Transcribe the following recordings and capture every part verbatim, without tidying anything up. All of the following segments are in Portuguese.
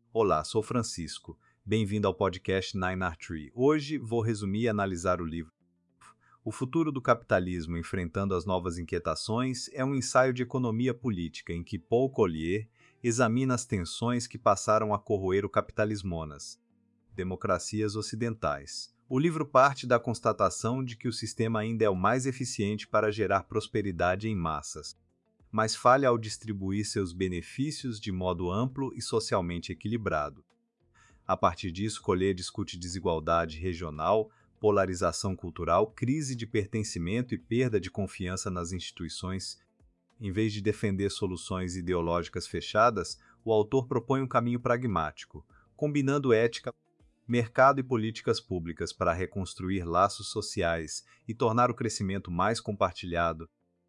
Olá, sou Francisco. Bem-vindo ao podcast Nine R Tree. Hoje vou resumir e analisar o livro O Futuro do Capitalismo Enfrentando as Novas Inquietações é um ensaio de economia política em que Paul Collier examina as tensões que passaram a corroer o capitalismonas, democracias ocidentais. O livro parte da constatação de que o sistema ainda é o mais eficiente para gerar prosperidade em massas, mas falha ao distribuir seus benefícios de modo amplo e socialmente equilibrado. A partir disso, Collier discute desigualdade regional, polarização cultural, crise de pertencimento e perda de confiança nas instituições. Em vez de defender soluções ideológicas fechadas, o autor propõe um caminho pragmático, combinando ética, mercado e políticas públicas para reconstruir laços sociais e tornar o crescimento mais compartilhado.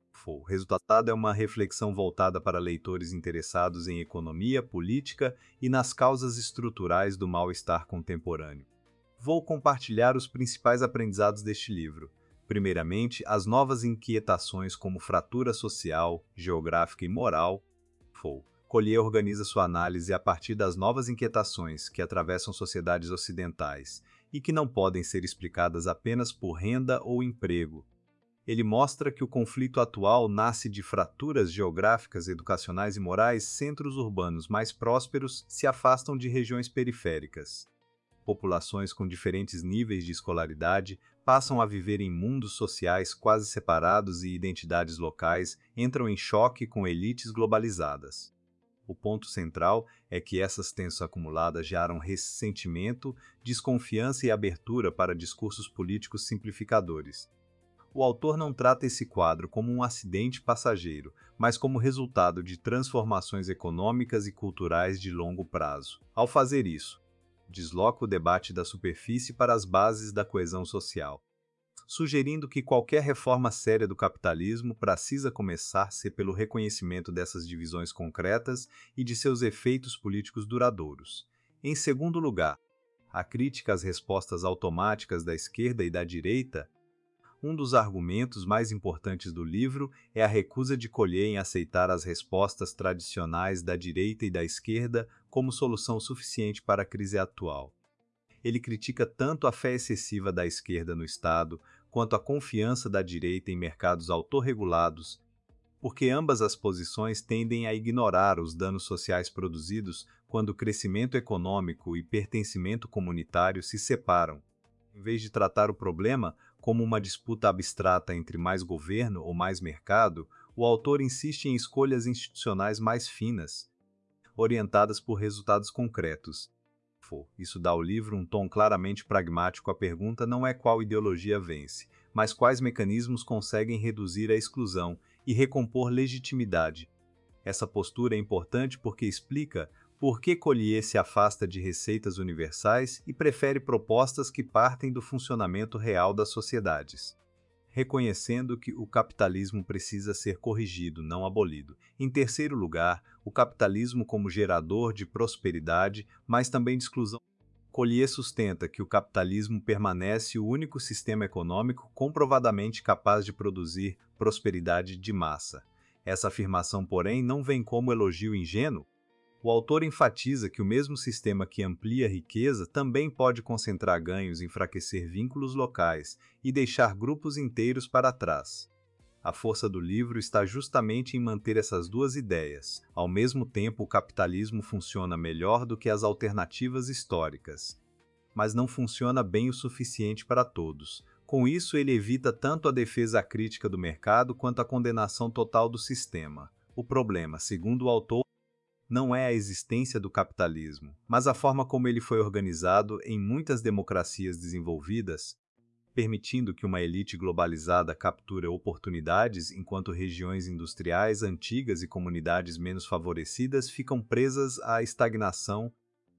O resultado é uma reflexão voltada para leitores interessados em economia, política e nas causas estruturais do mal-estar contemporâneo. Vou compartilhar os principais aprendizados deste livro. Primeiramente, as novas inquietações como fratura social, geográfica e moral. Collier organiza sua análise a partir das novas inquietações que atravessam sociedades ocidentais e que não podem ser explicadas apenas por renda ou emprego. Ele mostra que o conflito atual nasce de fraturas geográficas, educacionais e morais. Centros urbanos mais prósperos se afastam de regiões periféricas. Populações com diferentes níveis de escolaridade passam a viver em mundos sociais quase separados e identidades locais entram em choque com elites globalizadas. O ponto central é que essas tensões acumuladas geram ressentimento, desconfiança e abertura para discursos políticos simplificadores. O autor não trata esse quadro como um acidente passageiro, mas como resultado de transformações econômicas e culturais de longo prazo. Ao fazer isso, desloca o debate da superfície para as bases da coesão social, sugerindo que qualquer reforma séria do capitalismo precisa começar-se pelo reconhecimento dessas divisões concretas e de seus efeitos políticos duradouros. Em segundo lugar, a crítica às respostas automáticas da esquerda e da direita. Um dos argumentos mais importantes do livro é a recusa de Collier em aceitar as respostas tradicionais da direita e da esquerda como solução suficiente para a crise atual. Ele critica tanto a fé excessiva da esquerda no Estado, quanto a confiança da direita em mercados autorregulados, porque ambas as posições tendem a ignorar os danos sociais produzidos quando o crescimento econômico e pertencimento comunitário se separam. Em vez de tratar o problema como uma disputa abstrata entre mais governo ou mais mercado, o autor insiste em escolhas institucionais mais finas, orientadas por resultados concretos. Isso dá ao livro um tom claramente pragmático. A pergunta não é qual ideologia vence, mas quais mecanismos conseguem reduzir a exclusão e recompor legitimidade. Essa postura é importante porque explica por que Collier se afasta de receitas universais e prefere propostas que partem do funcionamento real das sociedades, reconhecendo que o capitalismo precisa ser corrigido, não abolido. Em terceiro lugar, o capitalismo como gerador de prosperidade, mas também de exclusão. Collier sustenta que o capitalismo permanece o único sistema econômico comprovadamente capaz de produzir prosperidade de massa. Essa afirmação, porém, não vem como elogio ingênuo. O autor enfatiza que o mesmo sistema que amplia a riqueza também pode concentrar ganhos, enfraquecer vínculos locais e deixar grupos inteiros para trás. A força do livro está justamente em manter essas duas ideias. Ao mesmo tempo, o capitalismo funciona melhor do que as alternativas históricas, mas não funciona bem o suficiente para todos. Com isso, ele evita tanto a defesa crítica do mercado quanto a condenação total do sistema. O problema, segundo o autor, não é a existência do capitalismo, mas a forma como ele foi organizado em muitas democracias desenvolvidas, permitindo que uma elite globalizada capture oportunidades enquanto regiões industriais antigas e comunidades menos favorecidas ficam presas à estagnação.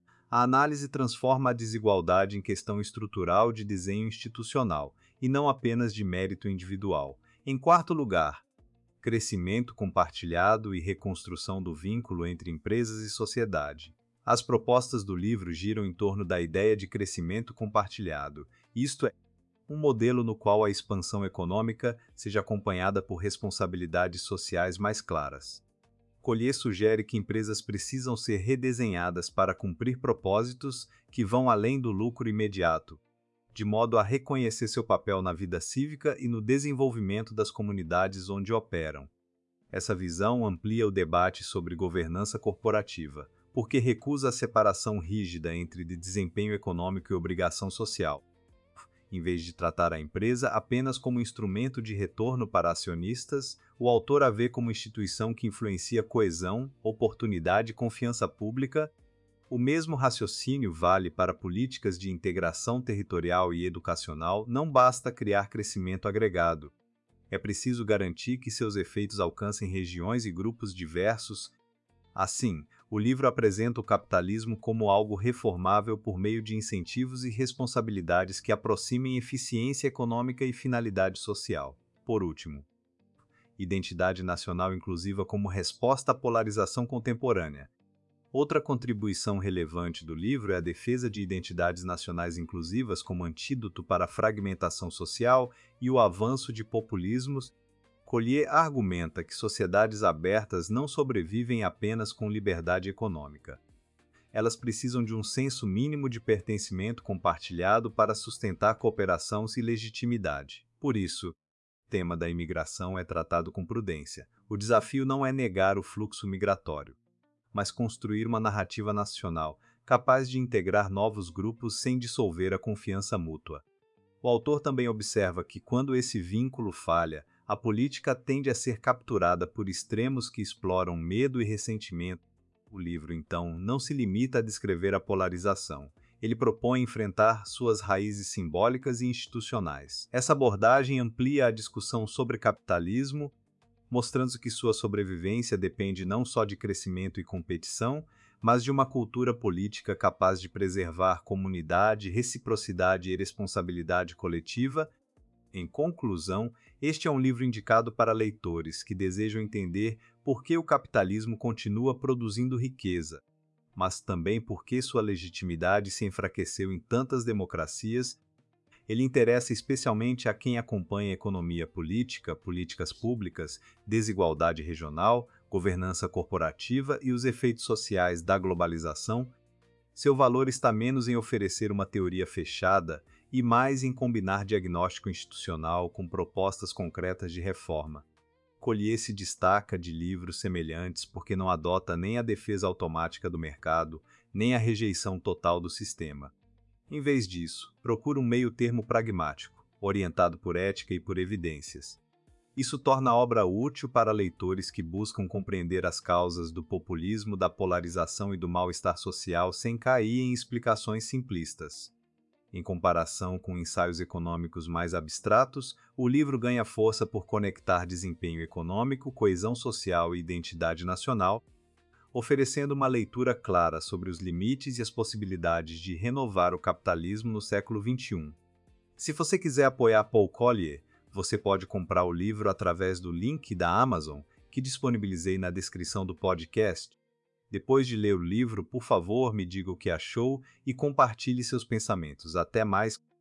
A análise transforma a desigualdade em questão estrutural de desenho institucional, e não apenas de mérito individual. Em quarto lugar, crescimento compartilhado e reconstrução do vínculo entre empresas e sociedade. As propostas do livro giram em torno da ideia de crescimento compartilhado, isto é, um modelo no qual a expansão econômica seja acompanhada por responsabilidades sociais mais claras. Collier sugere que empresas precisam ser redesenhadas para cumprir propósitos que vão além do lucro imediato, de modo a reconhecer seu papel na vida cívica e no desenvolvimento das comunidades onde operam. Essa visão amplia o debate sobre governança corporativa, porque recusa a separação rígida entre desempenho econômico e obrigação social. Em vez de tratar a empresa apenas como instrumento de retorno para acionistas, o autor a vê como instituição que influencia coesão, oportunidade e confiança pública. O mesmo raciocínio vale para políticas de integração territorial e educacional. Não basta criar crescimento agregado. É preciso garantir que seus efeitos alcancem regiões e grupos diversos. Assim, o livro apresenta o capitalismo como algo reformável por meio de incentivos e responsabilidades que aproximem eficiência econômica e finalidade social. Por último, identidade nacional inclusiva como resposta à polarização contemporânea. Outra contribuição relevante do livro é a defesa de identidades nacionais inclusivas como antídoto para a fragmentação social e o avanço de populismos. Collier argumenta que sociedades abertas não sobrevivem apenas com liberdade econômica. Elas precisam de um senso mínimo de pertencimento compartilhado para sustentar cooperação e legitimidade. Por isso, o tema da imigração é tratado com prudência. O desafio não é negar o fluxo migratório, mas construir uma narrativa nacional capaz de integrar novos grupos sem dissolver a confiança mútua. O autor também observa que, quando esse vínculo falha, a política tende a ser capturada por extremos que exploram medo e ressentimento. O livro, então, não se limita a descrever a polarização. Ele propõe enfrentar suas raízes simbólicas e institucionais. Essa abordagem amplia a discussão sobre capitalismo, mostrando que sua sobrevivência depende não só de crescimento e competição, mas de uma cultura política capaz de preservar comunidade, reciprocidade e responsabilidade coletiva. Em conclusão, este é um livro indicado para leitores que desejam entender por que o capitalismo continua produzindo riqueza, mas também por que sua legitimidade se enfraqueceu em tantas democracias. Ele interessa especialmente a quem acompanha economia política, políticas públicas, desigualdade regional, governança corporativa e os efeitos sociais da globalização. Seu valor está menos em oferecer uma teoria fechada e mais em combinar diagnóstico institucional com propostas concretas de reforma. Collier se destaca de livros semelhantes porque não adota nem a defesa automática do mercado, nem a rejeição total do sistema. Em vez disso, procura um meio-termo pragmático, orientado por ética e por evidências. Isso torna a obra útil para leitores que buscam compreender as causas do populismo, da polarização e do mal-estar social sem cair em explicações simplistas. Em comparação com ensaios econômicos mais abstratos, o livro ganha força por conectar desempenho econômico, coesão social e identidade nacional, oferecendo uma leitura clara sobre os limites e as possibilidades de renovar o capitalismo no século vinte e um. Se você quiser apoiar Paul Collier, você pode comprar o livro através do link da Amazon, que disponibilizei na descrição do podcast. Depois de ler o livro, por favor, me diga o que achou e compartilhe seus pensamentos. Até mais!